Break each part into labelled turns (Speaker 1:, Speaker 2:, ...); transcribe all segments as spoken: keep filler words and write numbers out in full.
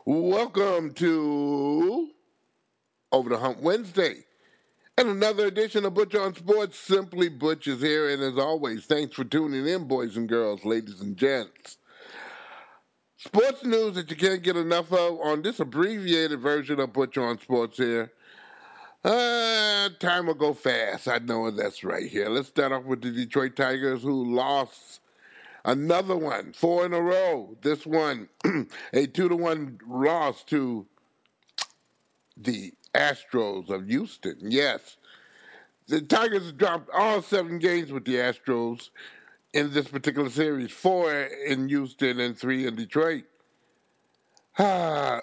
Speaker 1: Welcome to Over the Hump Wednesday and another edition of Butch on Sports. Simply Butch is here, and as always, thanks for tuning in, boys and girls, ladies and gents. Sports news that you can't get enough of on this abbreviated version of Butch on Sports here. Uh, time will go fast. I know that's right here. Let's start off with the Detroit Tigers, who lost another one, four in a row. This one, a two to one loss to the Astros of Houston. Yes, the Tigers dropped all seven games with the Astros in this particular series, four in Houston and three in Detroit. Ah,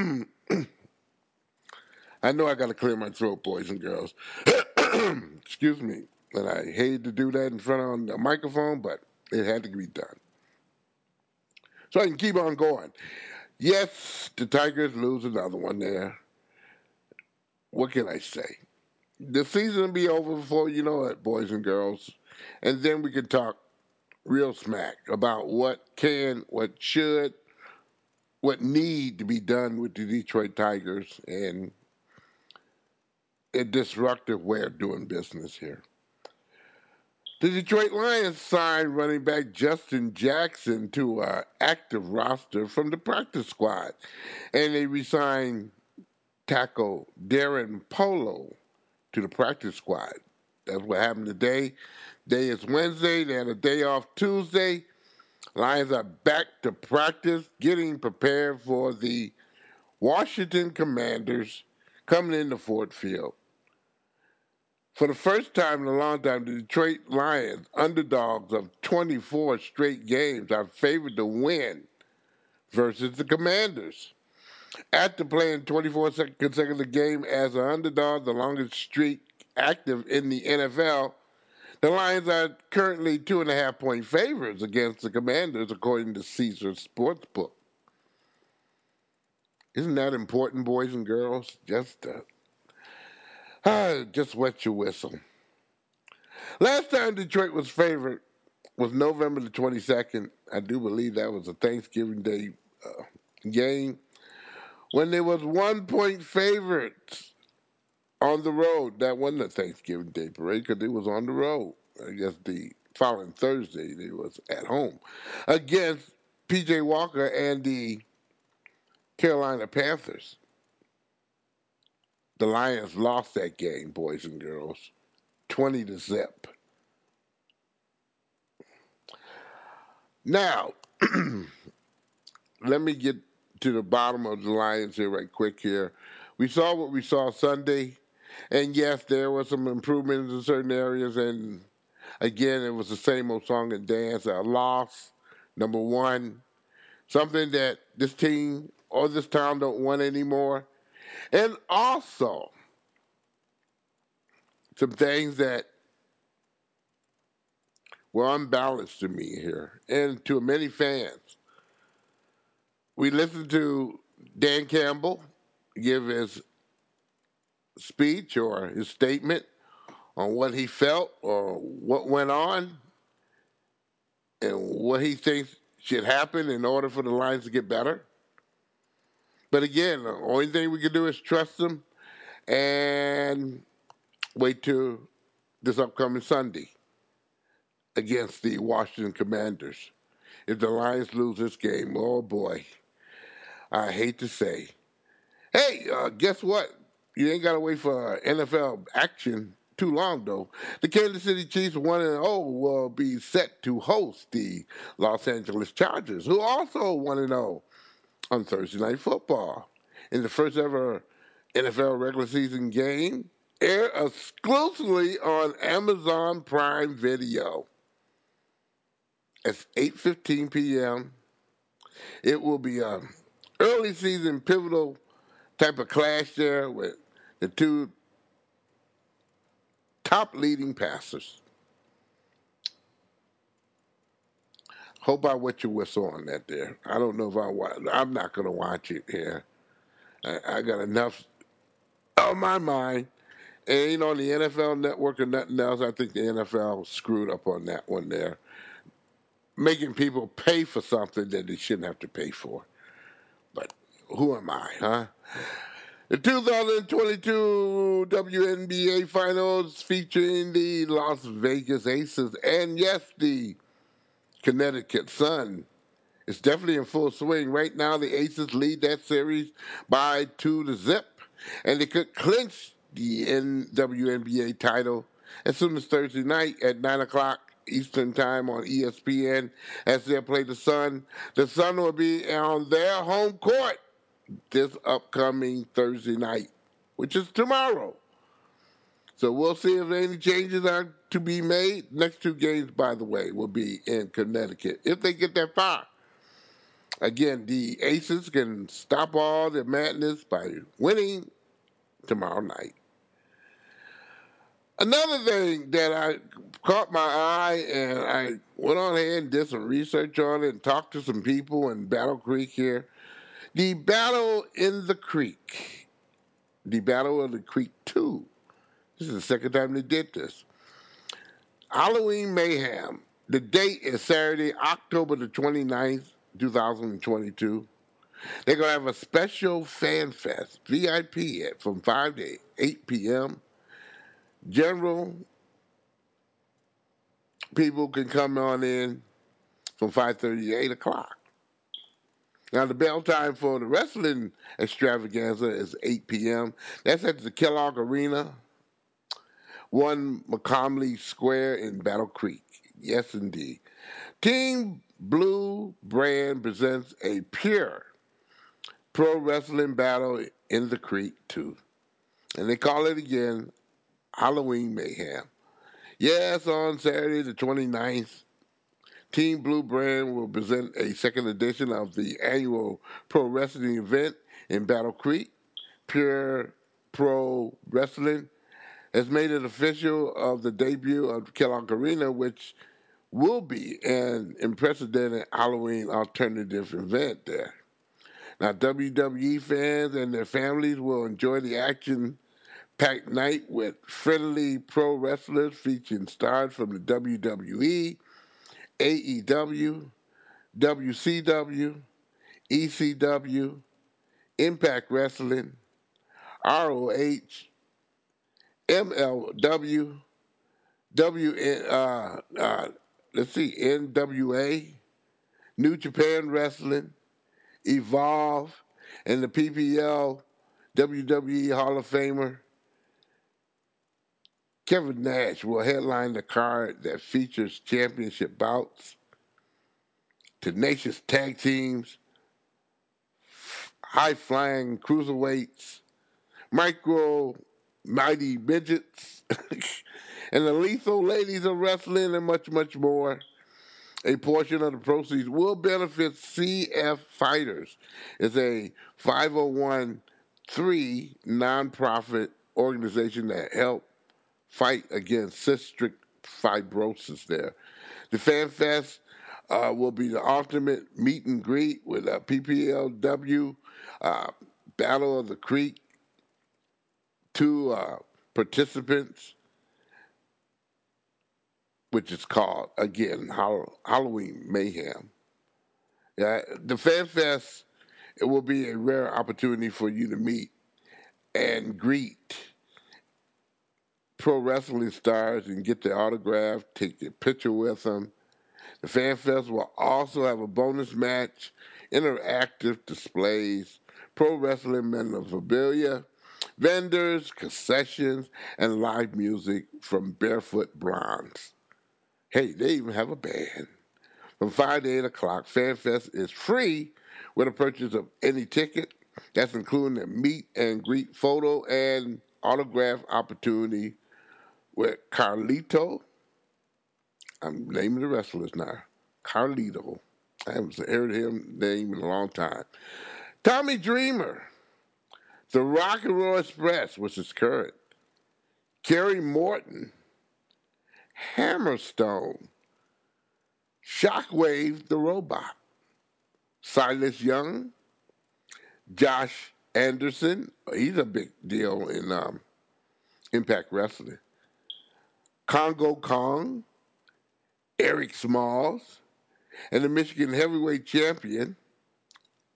Speaker 1: I know I got to clear my throat, boys and girls. Excuse me. And I hated to do that in front of the microphone, but it had to be done. So I can keep on going. Yes, the Tigers lose another one there. What can I say? The season will be over before you know it, boys and girls. And then we can talk real smack about what can, what should, what need to be done with the Detroit Tigers and a disruptive way of doing business here. The Detroit Lions signed running back Justin Jackson to an active roster from the practice squad. And they re-signed tackle Darren Polo to the practice squad. That's what happened today. Day is Wednesday. They had a day off Tuesday. Lions are back to practice, getting prepared for the Washington Commanders coming into Ford Field. For the first time in a long time, the Detroit Lions, underdogs of twenty-four straight games, are favored to win versus the Commanders. After playing twenty-four consecutive games as an underdog, the longest streak active in the N F L, the Lions are currently two and a half point favorites against the Commanders, according to Caesars Sportsbook. Isn't that important, boys and girls? Just, uh, uh, just wet your whistle. Last time Detroit was favored was November the twenty-second. I do believe that was a Thanksgiving Day uh, game, when there was one point favorites on the road. That wasn't a Thanksgiving Day parade because it was on the road. I guess the following Thursday it was at home against P J Walker and the Carolina Panthers. The Lions lost that game, boys and girls, twenty to zip. Now, let me get to the bottom of the Lions here right quick here. We saw what we saw Sunday, and yes, there was some improvements in certain areas, and again, it was the same old song and dance. A loss, number one, something that this team or this town don't want anymore. And also, some things that were unbalanced to me here and to many fans. We listened to Dan Campbell give his speech or his statement on what he felt or what went on and what he thinks should happen in order for the Lions to get better. But again, the only thing we can do is trust them and wait till this upcoming Sunday against the Washington Commanders. If the Lions lose this game, oh boy, I hate to say. Hey, uh, guess what? You ain't got to wait for N F L action too long, though. The Kansas City Chiefs one and oh will be set to host the Los Angeles Chargers, who also one and oh on Thursday Night Football. In the first ever N F L regular season game, air exclusively on Amazon Prime Video. It's eight fifteen p.m. It will be an early season pivotal type of clash there with the two top leading passers. Hope I wet your whistle on that there. I don't know if I watch. I'm not going to watch it here. I, I got enough on my mind. And ain't on the N F L network or nothing else. I think the N F L screwed up on that one there. Making people pay for something that they shouldn't have to pay for. But who am I, huh? The two thousand twenty-two W N B A Finals featuring the Las Vegas Aces and, yes, the Connecticut Sun. It's definitely in full swing. Right now, the Aces lead that series by two to zip, and they could clinch the W N B A title as soon as Thursday night at nine o'clock Eastern Time on E S P N as they play the Sun. The Sun will be on their home court this upcoming Thursday night, which is tomorrow. So we'll see if any changes are to be made. Next two games, by the way, will be in Connecticut, if they get that far. Again, the Aces can stop all the madness by winning tomorrow night. Another thing that I caught my eye, and I went on ahead and did some research on it and talked to some people in Battle Creek here. The Battle in the Creek. The Battle of the Creek two. This is the second time they did this. Halloween Mayhem. The date is Saturday, October the twenty-ninth, twenty twenty-two. They're going to have a special fan fest, V I P, at from five to eight p.m. General people can come on in from five thirty to eight o'clock. Now, the bell time for the wrestling extravaganza is eight p.m. That's at the Kellogg Arena, one McComley Square in Battle Creek. Yes, indeed. Team Blue Brand presents a pure pro wrestling battle in the Creek, too. And they call it again Halloween Mayhem. Yes, on Saturday the twenty-ninth, Team Blue Brand will present a second edition of the annual pro wrestling event in Battle Creek. Pure Pro Wrestling has made it official of the debut of Kellogg Arena, which will be an unprecedented Halloween alternative event there. Now, W W E fans and their families will enjoy the action-packed night with friendly pro wrestlers featuring stars from the W W E, A E W, W C W, E C W, Impact Wrestling, R O H, M L W, W, uh, uh, let's see, N W A, New Japan Wrestling, Evolve, and the P P L W W E Hall of Famer Kevin Nash will headline the card that features championship bouts, tenacious tag teams, high-flying cruiserweights, micro mighty midgets, and the lethal ladies of wrestling, and much, much more. A portion of the proceeds will benefit C F Fighters. It's a five oh one c three nonprofit organization that helps fight against cystic fibrosis there. The Fan Fest uh, will be the ultimate meet and greet with a P P L W, uh, Battle of the Creek, two uh, participants, which is called, again, Halloween Mayhem. Yeah, the Fan Fest, it will be a rare opportunity for you to meet and greet pro wrestling stars and get their autograph, take their picture with them. The Fan Fest will also have a bonus match, interactive displays, pro wrestling memorabilia, vendors, concessions, and live music from Barefoot Bronze. Hey, they even have a band. From five to eight o'clock, Fan Fest is free with a purchase of any ticket. That's including a meet and greet photo and autograph opportunity with Carlito. I'm naming the wrestlers now. Carlito. I haven't heard his name in a long time. Tommy Dreamer. The Rock and Roll Express, which is current. Kerry Morton. Hammerstone. Shockwave the Robot. Silas Young. Josh Anderson. He's a big deal in um, Impact Wrestling. Congo Kong. Eric Smalls. And the Michigan Heavyweight Champion,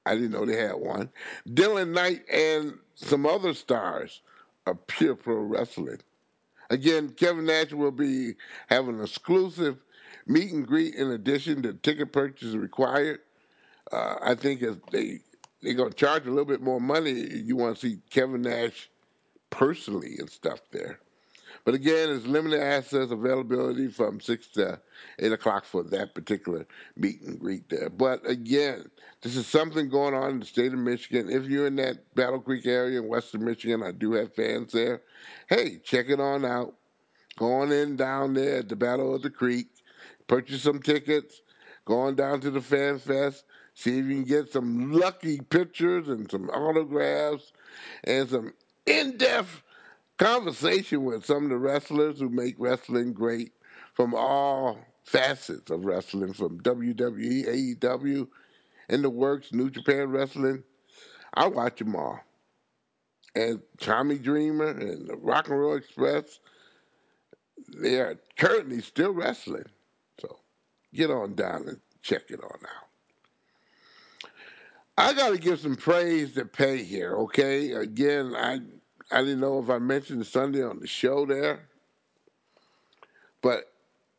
Speaker 1: I didn't know they had one. Dylan Knight and some other stars of Pure Pro Wrestling. Again, Kevin Nash will be having an exclusive meet and greet in addition to ticket purchase required. Uh, I think if they they're gonna charge a little bit more money, you want to see Kevin Nash personally and stuff there. But again, it's limited access availability from six to eight o'clock for that particular meet and greet there. But again, this is something going on in the state of Michigan. If you're in that Battle Creek area in western Michigan, I do have fans there. Hey, check it on out. Go on in down there at the Battle of the Creek, purchase some tickets, go on down to the Fan Fest, see if you can get some lucky pictures and some autographs and some in-depth conversation with some of the wrestlers who make wrestling great from all facets of wrestling, from W W E, A E W, In the Works, New Japan Wrestling. I watch them all. And Tommy Dreamer and the Rock and Roll Express, they are currently still wrestling. So get on down and check it on out. I got to give some praise to pay here, okay? Again, I I didn't know if I mentioned Sunday on the show there, but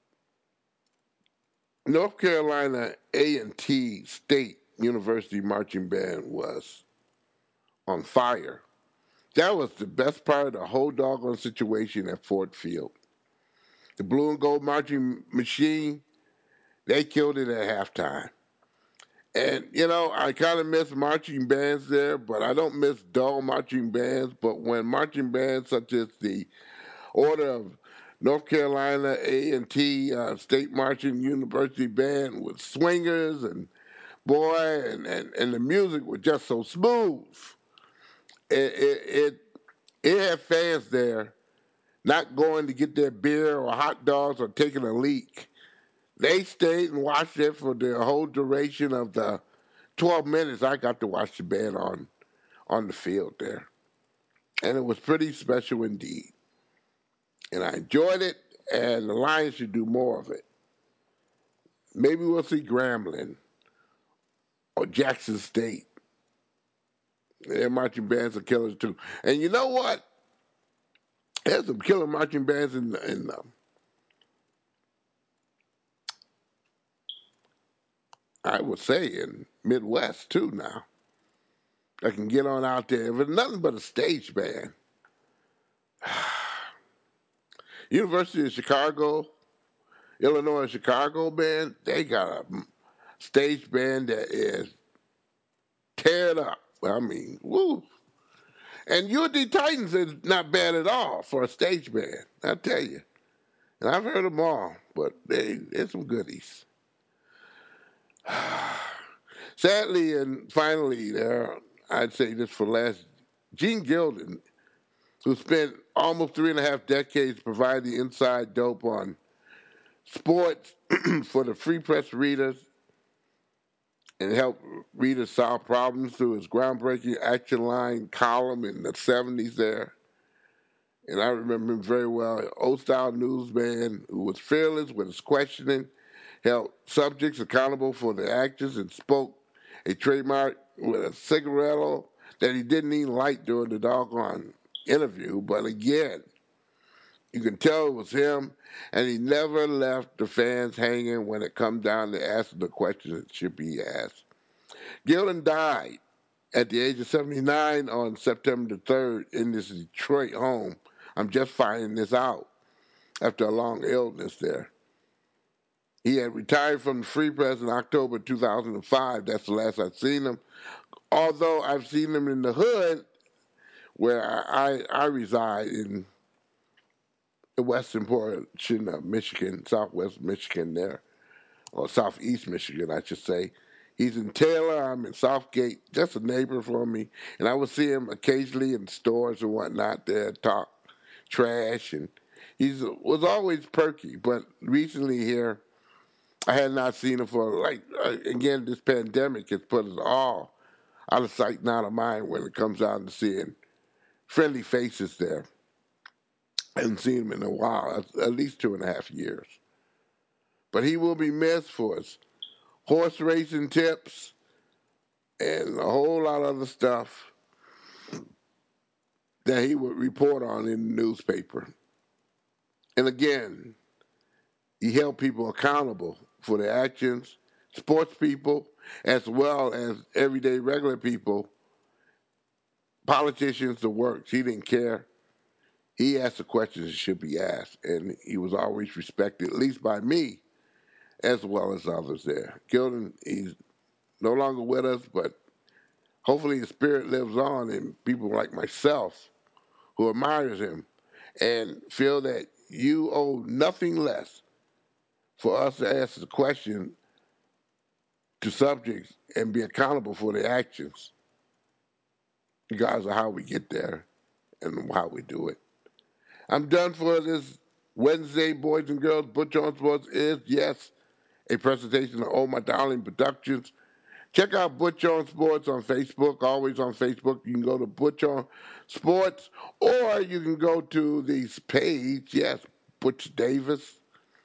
Speaker 1: North Carolina A and T State University Marching Band was on fire. That was the best part of the whole doggone situation at Ford Field. The Blue and Gold Marching Machine, they killed it at halftime. And, you know, I kind of miss marching bands there, but I don't miss dull marching bands. But when marching bands such as the Order of North Carolina A and T uh, State Marching University Band with swingers and, boy, and, and, and the music was just so smooth. It, it, it, it had fans there not going to get their beer or hot dogs or taking a leak. They stayed and watched it for the whole duration of the twelve minutes I got to watch the band on on the field there. And it was pretty special indeed. And I enjoyed it, and the Lions should do more of it. Maybe we'll see Grambling or Jackson State. Their marching bands are killers too. And you know what? There's some killer marching bands in, in um, I would say in Midwest too now. I can get on out there. If it's nothing but a stage band. University of Chicago, Illinois Chicago band, they got a stage band that is teared up. I mean, woo. And U D Titans is not bad at all for a stage band, I tell you. And I've heard them all, but they, they're some goodies. Sadly and finally, there, I'd say this for last, Gene Gildan, who spent almost three and a half decades providing inside dope on sports for the Free Press readers and helped readers solve problems through his groundbreaking Action Line column in the seventies there. And I remember him very well, an old-style newsman who was fearless with his questioning, held subjects accountable for their actions, and spoke a trademark with a cigaretto that he didn't even light during the doggone interview. But again, you can tell it was him, and he never left the fans hanging when it comes down to asking the questions that should be asked. Gildan died at the age of seventy-nine on September the third in this Detroit home. I'm just finding this out after a long illness there. He had retired from the Free Press in October two thousand five. That's the last I've seen him. Although I've seen him in the hood where I, I, I reside in the western portion of Michigan, southwest Michigan there, or southeast Michigan, I should say. He's in Taylor, I'm in Southgate, just a neighbor for me. And I would see him occasionally in stores and whatnot there, talk trash. And he was always perky. But recently here, I had not seen him for, like, again, this pandemic has put us all out of sight and out of mind when it comes down to seeing friendly faces there. I haven't seen him in a while, at least two and a half years. But he will be missed for his horse racing tips, and a whole lot of other stuff that he would report on in the newspaper. And again, he held people accountable for their actions, sports people, as well as everyday regular people, politicians, the works. He didn't care. He asked the questions that should be asked, and he was always respected, at least by me, as well as others there. Gilden, he's no longer with us, but hopefully his spirit lives on in people like myself who admires him and feel that you owe nothing less for us to ask the question to subjects and be accountable for their actions, regardless of how we get there and how we do it. I'm done for this Wednesday, boys and girls. Butch on Sports is, yes, a presentation of Oh My Darling Productions. Check out Butch on Sports on Facebook, always on Facebook. You can go to Butch on Sports, or you can go to this page, yes, Butch Davis,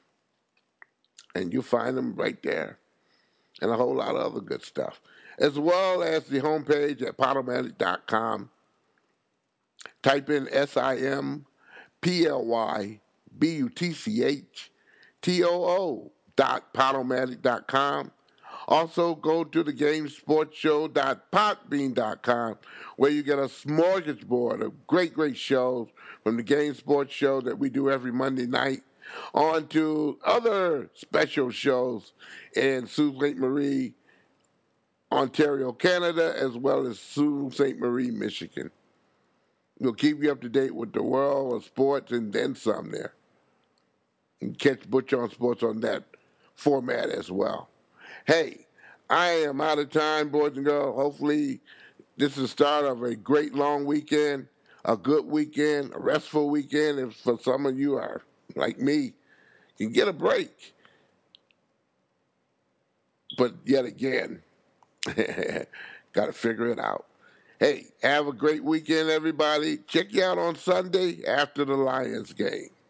Speaker 1: and you'll find them right there, and a whole lot of other good stuff, as well as the homepage at Podomatic dot com. Type in S I M P L Y B U T C H T O O dot Podomatic dot com. Also, go to the game sports show dot podbean dot com, where you get a smorgasbord of great, great shows from the Game Sports Show that we do every Monday night, on to other special shows in Sault Ste. Marie, Ontario, Canada, as well as Sault Ste. Marie, Michigan. We'll keep you up to date with the world of sports and then some there. And catch Butch on Sports on that format as well. Hey, I am out of time, boys and girls. Hopefully, this is the start of a great long weekend, a good weekend, a restful weekend. If for some of you are like me, you can get a break. But yet again, got to figure it out. Hey, have a great weekend, everybody. Check you out on Sunday after the Lions game.